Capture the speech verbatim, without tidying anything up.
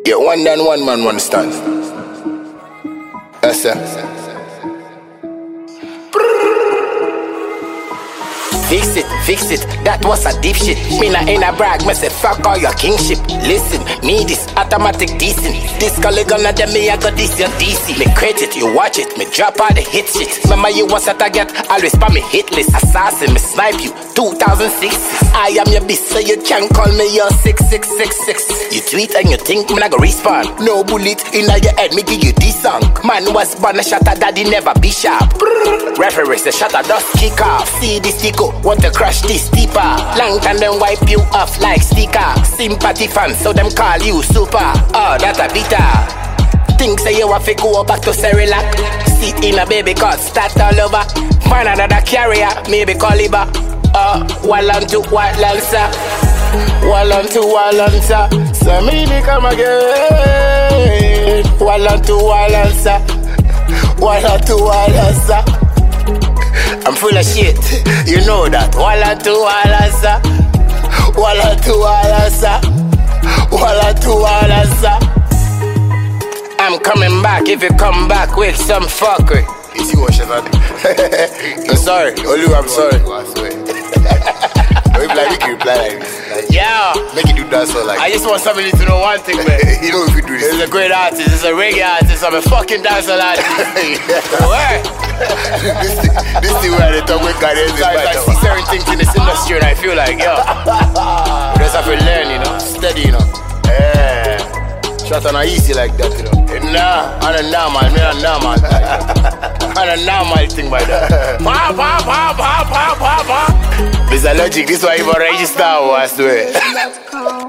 Yeah, one man, one man, one stand. That's it. Fix it, fix it, that was a deep shit. Me na in a brag, me say fuck all your kingship. Listen, me this automatic decent. This colleague gonna them me I got this your D C. Me credit, you watch it, me drop all the hit shit. Remember you was at a get, always spam me hit list. Assassin, me snipe you, two thousand six. I am your beast, so you can call me your six six six six. You tweet and you think me not go respawn. No bullet in your head, me give you this song. Man was born a shatter, daddy never be sharp. Referee say shatter dust kick off. See this tico, want to crush this deeper. Long time them wipe you off like sticker. Sympathy fans, so them call you super. Oh, that a bitter. Think say you have to go back to Cerelac. Sit in a baby cot, start all over. Find another carrier, maybe call it back. Uh, wall on to white lancer. Wall on to wall lancer. So me come again. Wall on to wall lancer. Wall on to wall lancer. I'm full of shit, you know that. Walla to walla sa, walla to walla sa, walla to walla sa. I'm coming back if you come back with some fuckery. You see what she's not doing? I'm sorry, Olu, I'm sorry. Don't like, we can reply like this. Like, yeah. Make it do that so like. I just want somebody to know one thing, man. You know if you do this. He's a great artist, he's a reggae artist, I'm a fucking dancer artist. Where? this thing, this thing where they talk with guys, I see certain things in this industry and I feel like, yo, we just have to learn, you know, steady, you know. Yeah. Shot on easy like that, you know. Nah, I'm a normal, I'm a normal. I'm a normal thing by that. Pa, pa, pa, pa, pa, pa, pa. This is a logic, this is why you register, I swear.